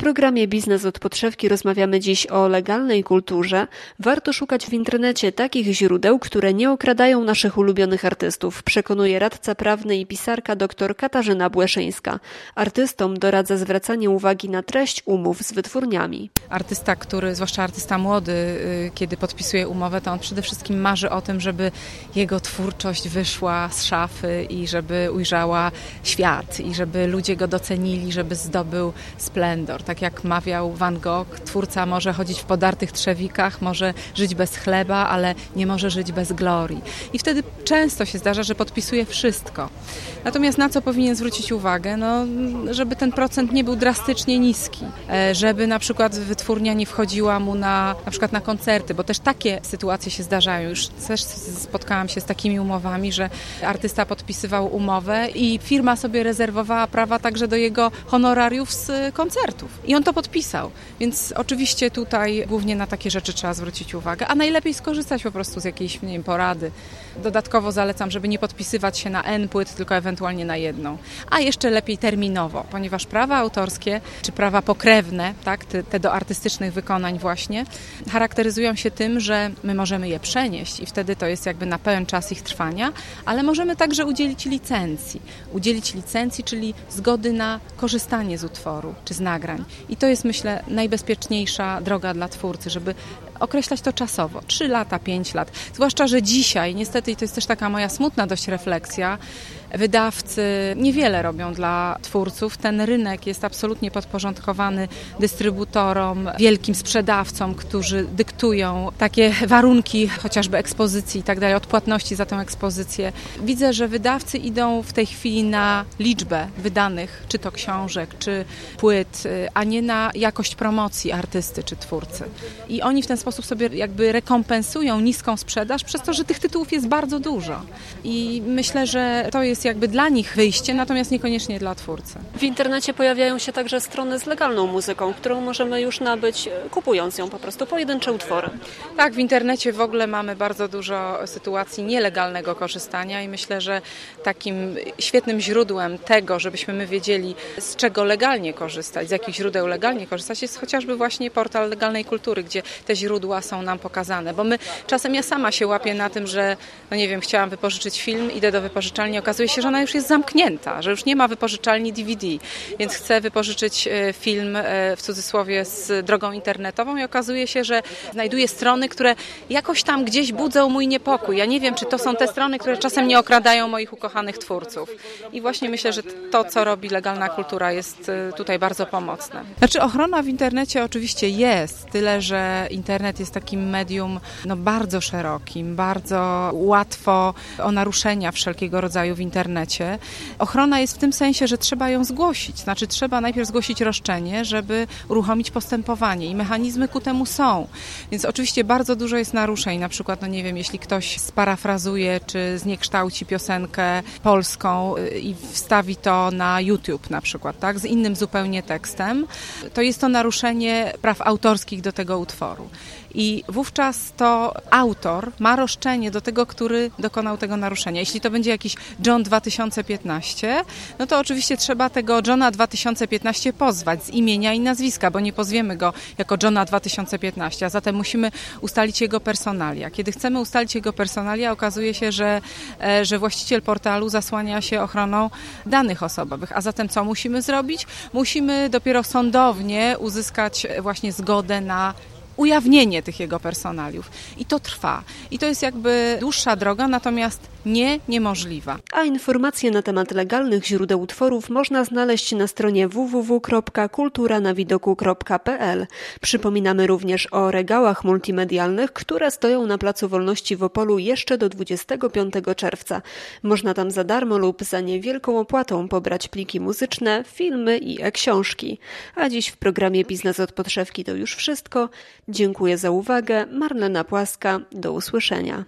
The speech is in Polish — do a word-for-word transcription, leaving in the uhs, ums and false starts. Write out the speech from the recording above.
programie Biznes od podszewki rozmawiamy dziś o legalnej kulturze. Warto szukać w internecie takich źródeł, które nie okradają naszych ulubionych artystów, przekonuje radca prawny i pisarka dr Katarzyna Błeszyńska. Artystom doradza zwracanie uwagi na treść umów z wytwórniami. Artysta, który, zwłaszcza artysta młody, kiedy podpisuje umowę, to on przede wszystkim marzy o tym, żeby jego twórczość wyszła z szafy i żeby ujrzała świat i żeby ludzie go docenili, żeby zdobył splendor. Tak jak mawiał Van Gogh, twórca może chodzić w podartych trzewikach, może żyć bez chleba, ale nie może żyć bez glorii. I wtedy często się zdarza, że podpisuje wszystko. Natomiast na co powinien zwrócić uwagę? No, żeby ten procent nie był drastycznie niski. Żeby na przykład wytwórnia nie wchodziła mu na, na przykład na koncerty, bo też takie sytuacje się zdarzają. Już też spotkałam się z takimi umowami, że artysta podpisywał umowę i firma sobie rezerwowała prawa także do jego honorariów z koncertów. I on to podpisał. Więc oczywiście tutaj głównie na takie rzeczy trzeba zwrócić uwagę, a najlepiej skorzystać po prostu z jakiejś, nie wiem, porady. Dodatkowo zalecam, żeby nie podpisywać się na N płyt, tylko ewentualnie na jedną. A jeszcze lepiej terminowo, ponieważ prawa autorskie, czy prawa pokrewne, tak, te, te do artystycznych wykonań właśnie, charakteryzują się tym, że my możemy je przenieść i wtedy to jest jakby na pełen czas ich trwania, ale możemy także udzielić licencji. Udzielić licencji, czyli zgody na korzystanie z utworu, czy z nagrań. I to jest, myślę, najbezpieczniejsza droga dla twórcy, żeby określać to czasowo. Trzy lata, pięć lat. Zwłaszcza, że dzisiaj, niestety, i to jest też taka moja smutna dość refleksja, wydawcy niewiele robią dla twórców. Ten rynek jest absolutnie podporządkowany dystrybutorom, wielkim sprzedawcom, którzy dyktują takie warunki, chociażby ekspozycji i tak dalej, odpłatności za tę ekspozycję. Widzę, że wydawcy idą w tej chwili na liczbę wydanych, czy to książek, czy płyt, a nie na jakość promocji artysty czy twórcy. I oni w ten sposób sobie jakby rekompensują niską sprzedaż przez to, że tych tytułów jest bardzo dużo. I myślę, że to jest jakby dla nich wyjście, natomiast niekoniecznie dla twórcy. W internecie pojawiają się także strony z legalną muzyką, którą możemy już nabyć, kupując ją po prostu, pojedyncze utwory. Tak, w internecie w ogóle mamy bardzo dużo sytuacji nielegalnego korzystania i myślę, że takim świetnym źródłem tego, żebyśmy my wiedzieli, z czego legalnie korzystać, z jakich źródeł legalnie korzystać, jest chociażby właśnie portal Legalnej Kultury, gdzie te źródła są nam pokazane, bo my czasem ja sama się łapię na tym, że no nie wiem, chciałam wypożyczyć film, idę do wypożyczalni, okazuje się, że ona już jest zamknięta, że już nie ma wypożyczalni D V D, więc chcę wypożyczyć film w cudzysłowie z drogą internetową i okazuje się, że znajduję strony, które jakoś tam gdzieś budzą mój niepokój. Ja nie wiem, czy to są te strony, które czasem nie okradają moich ukochanych twórców. I właśnie myślę, że to, co robi Legalna Kultura, jest tutaj bardzo pomocne. Znaczy ochrona w internecie oczywiście jest, tyle że internet jest takim medium no, bardzo szerokim, bardzo łatwo o naruszenia wszelkiego rodzaju w internecie. Ochrona jest w tym sensie, że trzeba ją zgłosić. Znaczy trzeba najpierw zgłosić roszczenie, żeby uruchomić postępowanie i mechanizmy ku temu są. Więc oczywiście bardzo dużo jest naruszeń. Na przykład, no nie wiem, jeśli ktoś sparafrazuje czy zniekształci piosenkę polską i wstawi to na YouTube na przykład, tak, z innym zupełnie tekstem, to jest to naruszenie praw autorskich do tego utworu. I wówczas to autor ma roszczenie do tego, który dokonał tego naruszenia. Jeśli to będzie jakiś John dwa tysiące piętnaście, no to oczywiście trzeba tego Johna dwa tysiące piętnaście pozwać z imienia i nazwiska, bo nie pozwiemy go jako Johna dwa tysiące piętnaście, a zatem musimy ustalić jego personalia. Kiedy chcemy ustalić jego personalia, okazuje się, że, że właściciel portalu zasłania się ochroną danych osobowych. A zatem co musimy zrobić? Musimy dopiero sądownie uzyskać właśnie zgodę na ujawnienie tych jego personaliów. I to trwa. I to jest jakby dłuższa droga, natomiast nie niemożliwa. A informacje na temat legalnych źródeł utworów można znaleźć na stronie w w w kropka kultura na widoku kropka p l. Przypominamy również o regałach multimedialnych, które stoją na Placu Wolności w Opolu jeszcze do dwudziestego piątego czerwca. Można tam za darmo lub za niewielką opłatą pobrać pliki muzyczne, filmy i e-książki. A dziś w programie Biznes od podszewki to już wszystko. Dziękuję za uwagę. Marlena Płaska. Do usłyszenia.